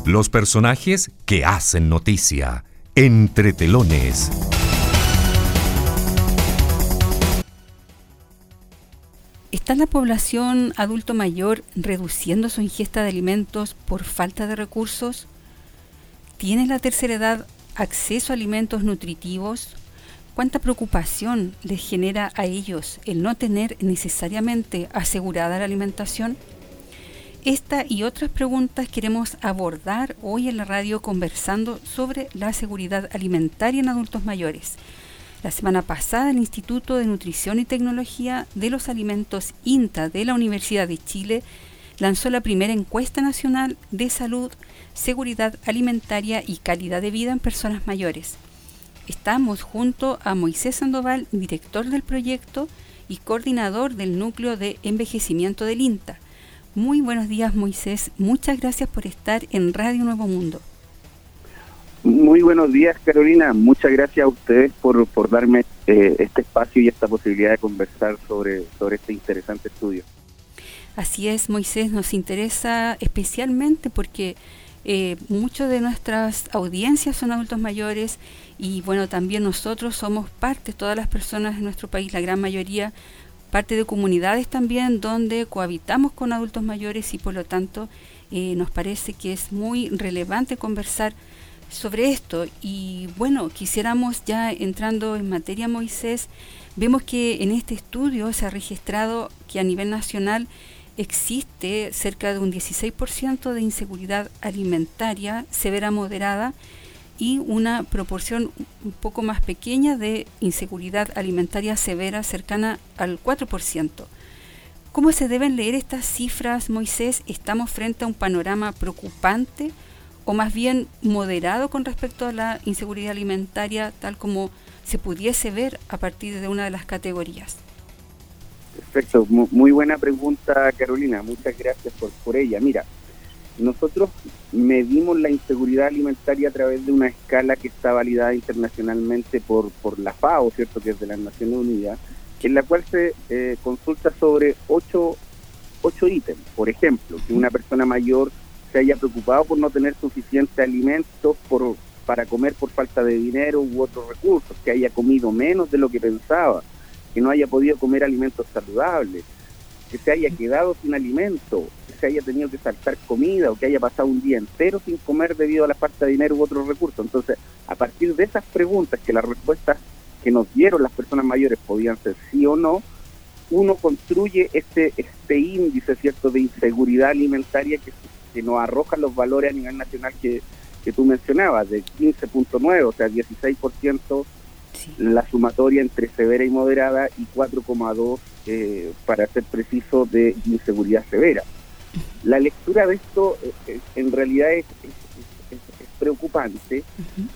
Los personajes que hacen noticia. Entre telones. ¿Está la población adulto mayor reduciendo su ingesta de alimentos por falta de recursos? ¿Tiene la tercera edad acceso a alimentos nutritivos? ¿Cuánta preocupación les genera a ellos el no tener necesariamente asegurada la alimentación? Esta y otras preguntas queremos abordar hoy en la radio conversando sobre la seguridad alimentaria en adultos mayores. La semana pasada, el Instituto de Nutrición y Tecnología de los Alimentos INTA de la Universidad de Chile lanzó la primera encuesta nacional de salud, seguridad alimentaria y calidad de vida en personas mayores. Estamos junto a Moisés Sandoval, director del proyecto y coordinador del núcleo de envejecimiento del INTA. Muy buenos días, Moisés. Muchas gracias por estar en Radio Nuevo Mundo. Muy buenos días, Carolina. Muchas gracias a ustedes por darme este espacio y esta posibilidad de conversar sobre este interesante estudio. Así es, Moisés, nos interesa especialmente porque muchos de nuestras audiencias son adultos mayores y bueno, también nosotros somos parte, todas las personas en nuestro país, la gran mayoría, parte de comunidades también donde cohabitamos con adultos mayores y por lo tanto nos parece que es muy relevante conversar sobre esto. Y bueno, quisiéramos ya entrando en materia, Moisés, vemos que en este estudio se ha registrado que a nivel nacional existe cerca de un 16% de inseguridad alimentaria severa moderada y una proporción un poco más pequeña de inseguridad alimentaria severa cercana al 4%. ¿Cómo se deben leer estas cifras, Moisés? ¿Estamos frente a un panorama preocupante o más bien moderado con respecto a la inseguridad alimentaria tal como se pudiese ver a partir de una de las categorías? Perfecto, muy buena pregunta, Carolina, muchas gracias por ella. Mira, nosotros medimos la inseguridad alimentaria a través de una escala que está validada internacionalmente por la FAO, ¿cierto?, que es de las Naciones Unidas, en la cual se consulta sobre ocho ítems. Por ejemplo, que una persona mayor se haya preocupado por no tener suficiente alimentos para comer por falta de dinero u otros recursos, que haya comido menos de lo que pensaba, que no haya podido comer alimentos saludables, que se haya quedado sin alimento, que se haya tenido que saltar comida o que haya pasado un día entero sin comer debido a la falta de dinero u otros recursos. Entonces, a partir de esas preguntas, que las respuestas que nos dieron las personas mayores podían ser sí o no, uno construye este índice, ¿cierto?, de inseguridad alimentaria que nos arroja los valores a nivel nacional que tú mencionabas, de 15.9, o sea, 16%, sí, la sumatoria entre severa y moderada, y 4,2, para ser preciso, de inseguridad severa. La lectura de esto en realidad es preocupante,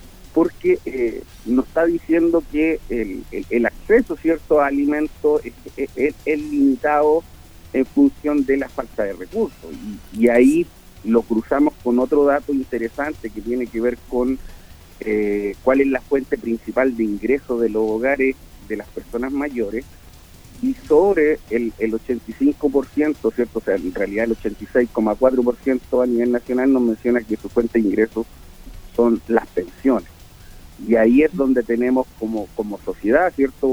porque nos está diciendo que el acceso, ¿cierto?, a alimentos es limitado en función de la falta de recursos. Y ahí lo cruzamos con otro dato interesante que tiene que ver con cuál es la fuente principal de ingreso de los hogares de las personas mayores, y sobre el 85%, ¿cierto?, o sea, en realidad el 86,4% a nivel nacional nos menciona que su fuente de ingresos son las pensiones. Y ahí es donde tenemos como sociedad, ¿cierto?,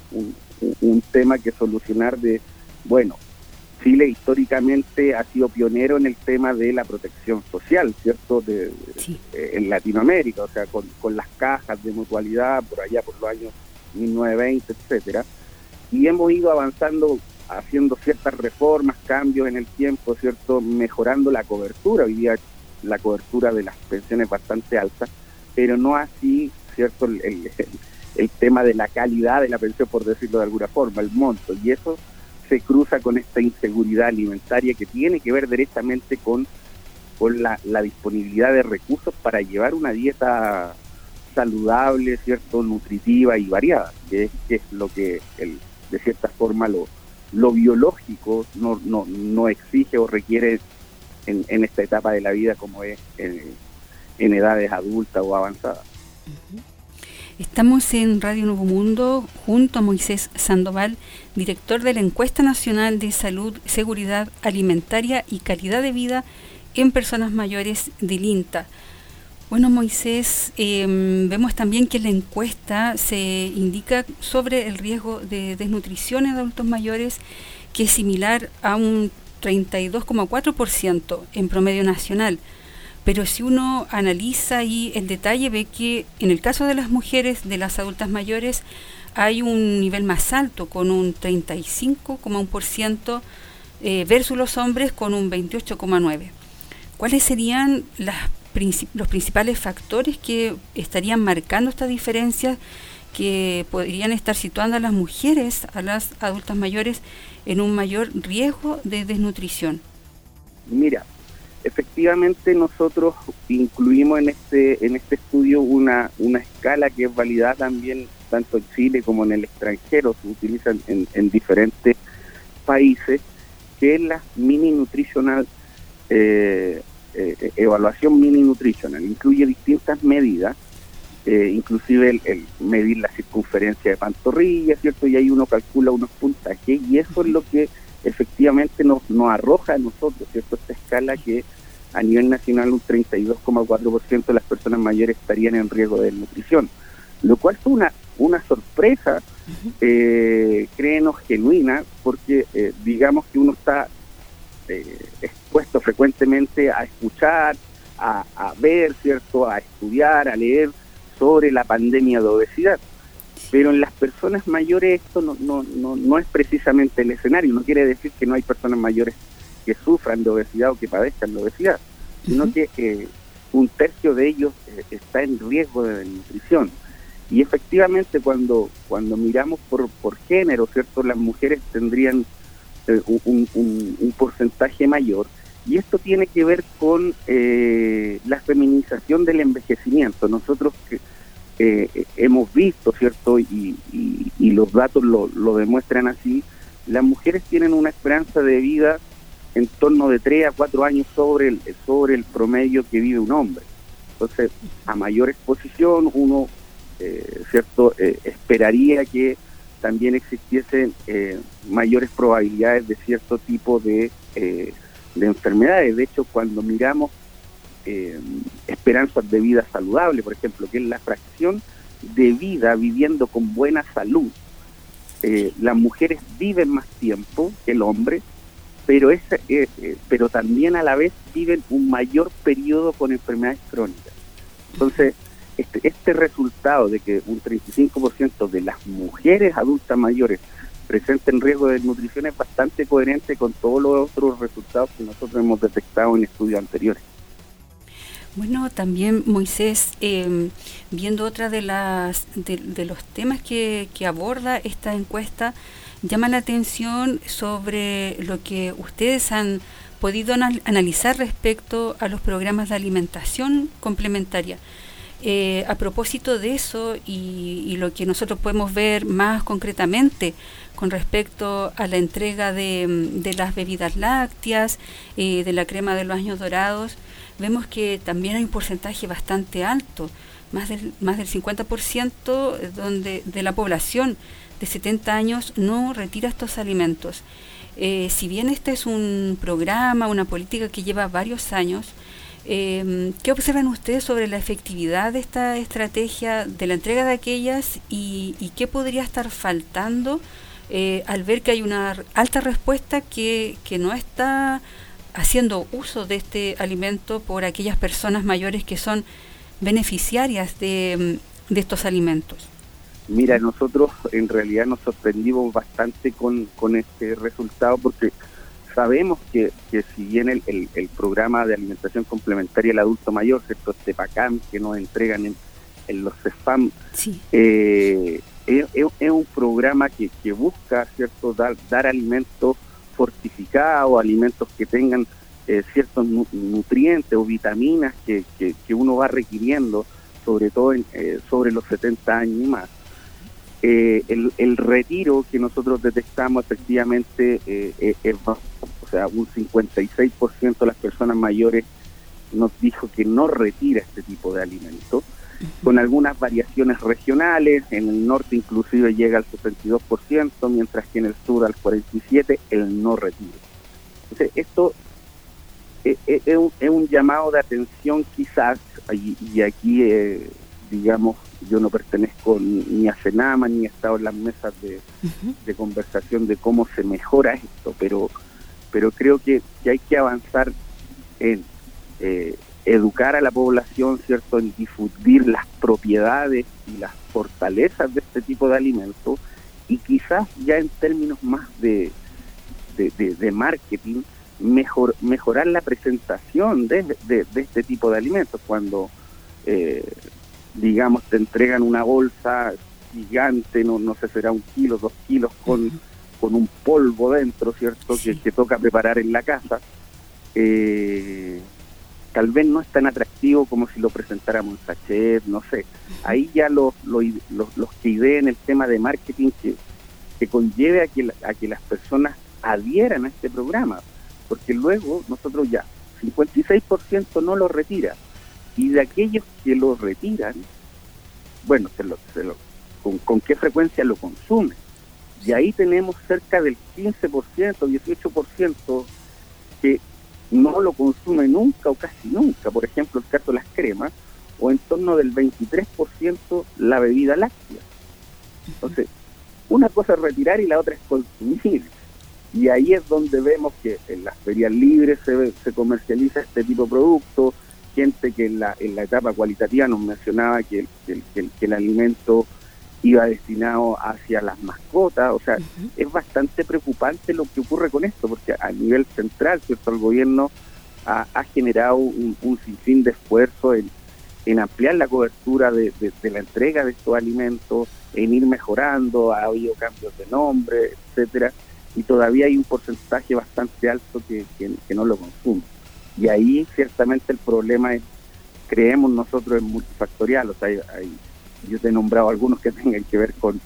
un tema que solucionar de, bueno, Chile históricamente ha sido pionero en el tema de la protección social, ¿cierto?, sí, en Latinoamérica, o sea, con las cajas de mutualidad por allá por los años 1920, etcétera, y hemos ido avanzando, haciendo ciertas reformas, cambios en el tiempo, ¿cierto?, mejorando la cobertura. Hoy día la cobertura de las pensiones es bastante alta, pero no así, ¿cierto?, el tema de la calidad de la pensión, por decirlo de alguna forma, el monto, y eso se cruza con esta inseguridad alimentaria que tiene que ver directamente con la disponibilidad de recursos para llevar una dieta saludable, ¿cierto?, nutritiva y variada, que es lo que de cierta forma lo biológico no exige o requiere en esta etapa de la vida, como es en edades adultas o avanzadas. Estamos en Radio Nuevo Mundo junto a Moisés Sandoval, director de la Encuesta Nacional de Salud, Seguridad Alimentaria y Calidad de Vida en personas mayores del INTA. Bueno, Moisés, vemos también que en la encuesta se indica sobre el riesgo de desnutrición en adultos mayores, que es similar a un 32,4% en promedio nacional. Pero si uno analiza ahí el detalle, ve que en el caso de las mujeres, de las adultas mayores, hay un nivel más alto, con un 35,1%, versus los hombres con un 28,9%. ¿Cuáles serían los principales factores que estarían marcando estas diferencias, que podrían estar situando a las mujeres, a las adultas mayores, en un mayor riesgo de desnutrición? Mira, efectivamente nosotros incluimos en este estudio una escala que es validada también tanto en Chile como en el extranjero, se utiliza en diferentes países, que es la Mini Nutritional evaluación Mini Nutritional. Incluye distintas medidas, inclusive el medir la circunferencia de pantorrilla, ¿cierto? Y ahí uno calcula unos puntajes, y eso es lo que efectivamente nos arroja a nosotros, ¿cierto? Esta escala que a nivel nacional un 32,4% de las personas mayores estarían en riesgo de desnutrición, lo cual fue una sorpresa, créenos, genuina, porque digamos que uno está expuesto frecuentemente a escuchar, a ver, ¿cierto?, a estudiar, a leer sobre la pandemia de obesidad. Pero en las personas mayores esto no es precisamente el escenario. No quiere decir que no hay personas mayores que sufran de obesidad o que padezcan de obesidad, sino que un tercio de ellos está en riesgo de desnutrición. Y efectivamente cuando miramos por género, ¿cierto?, las mujeres tendrían un porcentaje mayor, y esto tiene que ver con la feminización del envejecimiento. Nosotros hemos visto, ¿cierto?, y los datos lo demuestran así, las mujeres tienen una esperanza de vida en torno de 3 a 4 años sobre el promedio que vive un hombre. Entonces, a mayor exposición, uno ¿cierto?, esperaría que también existiesen mayores probabilidades de cierto tipo de enfermedades. De hecho, cuando miramos esperanzas de vida saludable, por ejemplo, que es la fracción de vida viviendo con buena salud, las mujeres viven más tiempo que el hombre, pero también a la vez viven un mayor periodo con enfermedades crónicas. Entonces, este resultado de que un 35% de las mujeres adultas mayores presenten riesgo de desnutrición es bastante coherente con todos los otros resultados que nosotros hemos detectado en estudios anteriores. Bueno, también, Moisés, viendo otra de los temas que aborda esta encuesta, llama la atención sobre lo que ustedes han podido analizar respecto a los programas de alimentación complementaria. A propósito de eso y lo que nosotros podemos ver más concretamente con respecto a la entrega de las bebidas lácteas, de la crema de los años dorados, vemos que también hay un porcentaje bastante alto, más del 50% de la población de 70 años no retira estos alimentos. Si bien este es un programa, una política que lleva varios años, ¿qué observan ustedes sobre la efectividad de esta estrategia de la entrega de aquellas y qué podría estar faltando al ver que hay una alta respuesta que no está haciendo uso de este alimento por aquellas personas mayores que son beneficiarias de estos alimentos? Mira, nosotros en realidad nos sorprendimos bastante con este resultado, porque sabemos que si bien el programa de alimentación complementaria al adulto mayor, ¿cierto?, este PACAM que nos entregan en los CEFAM, sí, es un programa que busca, ¿cierto?, dar alimentos fortificados, alimentos que tengan ciertos nutrientes o vitaminas que uno va requiriendo, sobre todo sobre los 70 años y más. El retiro que nosotros detectamos efectivamente es bajo. O sea, un 56% de las personas mayores nos dijo que no retira este tipo de alimentos, con algunas variaciones regionales. En el norte inclusive llega al 62%, mientras que en el sur al 47% el no retiro. Entonces, esto es un llamado de atención quizás, y aquí, digamos, yo no pertenezco ni a Senama, ni he estado en las mesas de conversación de cómo se mejora esto, pero creo que hay que avanzar en educar a la población, ¿cierto?, en difundir las propiedades y las fortalezas de este tipo de alimentos, y quizás ya en términos más de marketing, mejorar la presentación de este tipo de alimentos. Cuando digamos te entregan una bolsa gigante, no sé, será 1 kilo, 2 kilos con un polvo dentro, ¿cierto?, sí, que toca preparar en la casa, tal vez no es tan atractivo como si lo presentáramos en sachet, no sé. Ahí ya los que ideen el tema de marketing que conlleve a que las personas adhieran a este programa, porque luego nosotros ya 56% no lo retira, y de aquellos que lo retiran, bueno, ¿con qué frecuencia lo consumen? Y ahí tenemos cerca del 15%, 18% que no lo consume nunca o casi nunca. Por ejemplo, el caso de las cremas, o en torno del 23% la bebida láctea. Entonces, una cosa es retirar y la otra es consumir. Y ahí es donde vemos que en las ferias libres se comercializa este tipo de productos, gente que en la etapa cualitativa nos mencionaba que el alimento iba destinado hacia las mascotas. O sea, es bastante preocupante lo que ocurre con esto, porque a nivel central, ¿cierto?, el gobierno ha generado un sinfín de esfuerzo en ampliar la cobertura de la entrega de estos alimentos, en ir mejorando, ha habido cambios de nombre, etcétera, y todavía hay un porcentaje bastante alto que no lo consume. Y ahí ciertamente el problema es, creemos nosotros, es multifactorial. O sea, yo te he nombrado algunos que tienen que ver con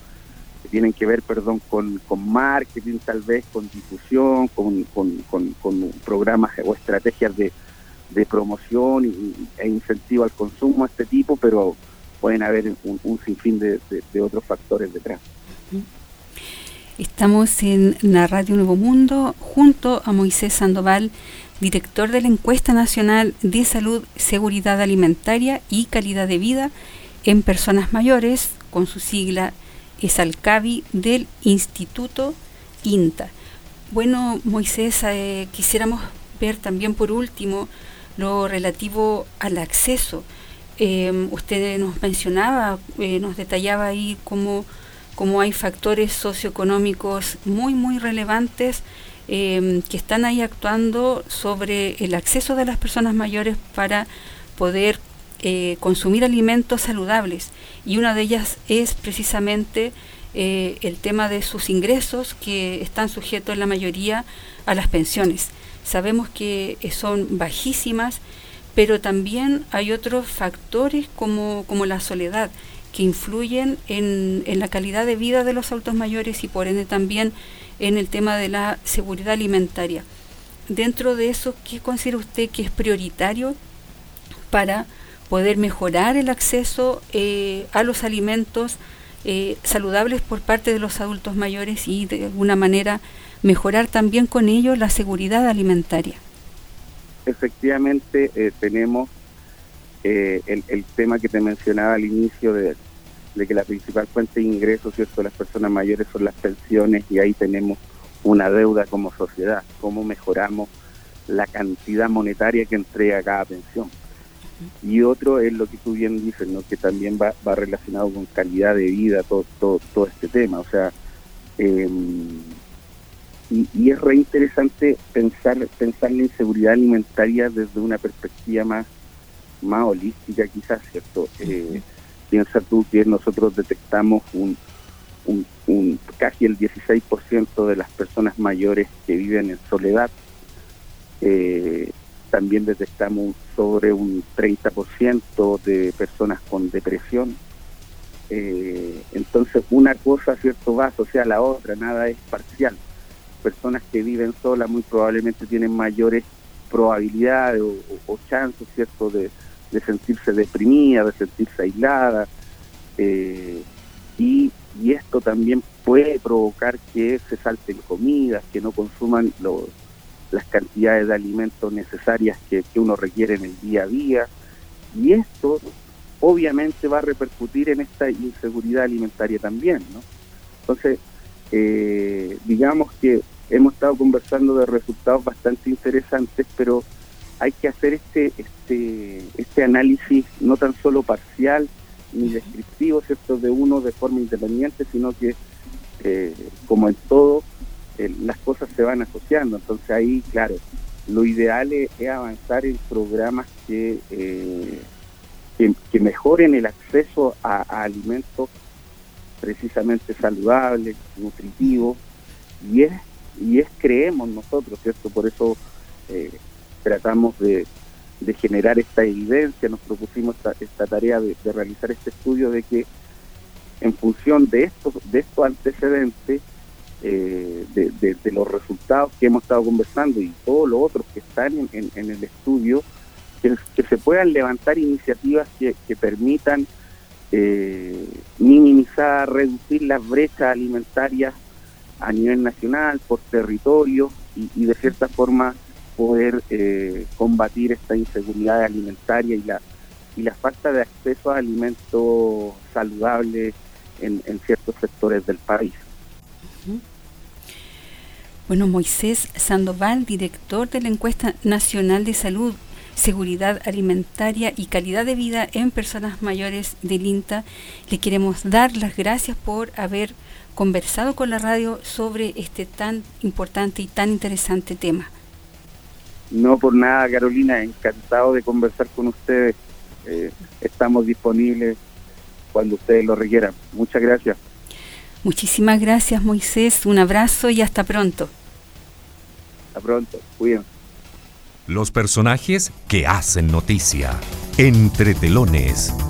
marketing, tal vez con difusión, con programas o estrategias de promoción e incentivo al consumo de este tipo, pero pueden haber un sinfín de otros factores detrás. Estamos en la Radio Nuevo Mundo junto a Moisés Sandoval, director de la Encuesta Nacional de Salud, Seguridad Alimentaria y Calidad de Vida en Personas Mayores, con su sigla ESALCAVI, del Instituto INTA. Bueno, Moisés, quisiéramos ver también por último lo relativo al acceso. Usted nos mencionaba, nos detallaba ahí cómo hay factores socioeconómicos muy relevantes que están ahí actuando sobre el acceso de las personas mayores para poder consumir alimentos saludables, y una de ellas es precisamente el tema de sus ingresos, que están sujetos en la mayoría a las pensiones. Sabemos que son bajísimas, pero también hay otros factores como la soledad, que influyen en la calidad de vida de los adultos mayores y por ende también en el tema de la seguridad alimentaria. Dentro de eso, ¿qué considera usted que es prioritario para poder mejorar el acceso a los alimentos saludables por parte de los adultos mayores y de alguna manera mejorar también con ello la seguridad alimentaria? Efectivamente, tenemos el tema que te mencionaba al inicio de que la principal fuente de ingresos, ¿cierto?, de las personas mayores son las pensiones, y ahí tenemos una deuda como sociedad. ¿Cómo mejoramos la cantidad monetaria que entrega cada pensión? Y otro es lo que tú bien dices, ¿no?, que también va relacionado con calidad de vida, todo este tema. O sea, y es re interesante pensar la inseguridad alimentaria desde una perspectiva más holística, quizás, ¿cierto? Piensa tú que nosotros detectamos casi el 16% de las personas mayores que viven en soledad. También detectamos sobre un 30% de personas con depresión. Entonces, una cosa, ¿cierto?, va asociada a la otra, nada es parcial. Personas que viven solas muy probablemente tienen mayores probabilidades o chances, ¿cierto?, de sentirse deprimida, de sentirse aislada, y esto también puede provocar que se salten comidas, que no consuman las cantidades de alimentos necesarias que uno requiere en el día a día, y esto obviamente va a repercutir en esta inseguridad alimentaria también, ¿no? Entonces, digamos que hemos estado conversando de resultados bastante interesantes, pero hay que hacer este análisis no tan solo parcial ni descriptivo, ¿cierto?, de uno de forma independiente, sino que, como en todo, las cosas se van asociando. Entonces ahí, claro, lo ideal es avanzar en programas que mejoren el acceso a alimentos precisamente saludables, nutritivos, y creemos nosotros, ¿cierto? Por eso tratamos de generar esta evidencia, nos propusimos esta tarea de realizar este estudio, de que en función de estos antecedentes, de los resultados que hemos estado conversando y todos los otros que están en el estudio, que se puedan levantar iniciativas que permitan minimizar, reducir las brechas alimentarias a nivel nacional, por territorio, y de cierta forma poder combatir esta inseguridad alimentaria y la falta de acceso a alimentos saludables en ciertos sectores del país. Bueno, Moisés Sandoval, director de la Encuesta Nacional de Salud, Seguridad Alimentaria y Calidad de Vida en Personas Mayores del INTA, le queremos dar las gracias por haber conversado con la radio sobre este tan importante y tan interesante tema. No por nada, Carolina, encantado de conversar con ustedes. Estamos disponibles cuando ustedes lo requieran. Muchas gracias. Muchísimas gracias, Moisés. Un abrazo y hasta pronto. Hasta pronto. Cuídense. Los personajes que hacen noticia. Entre telones.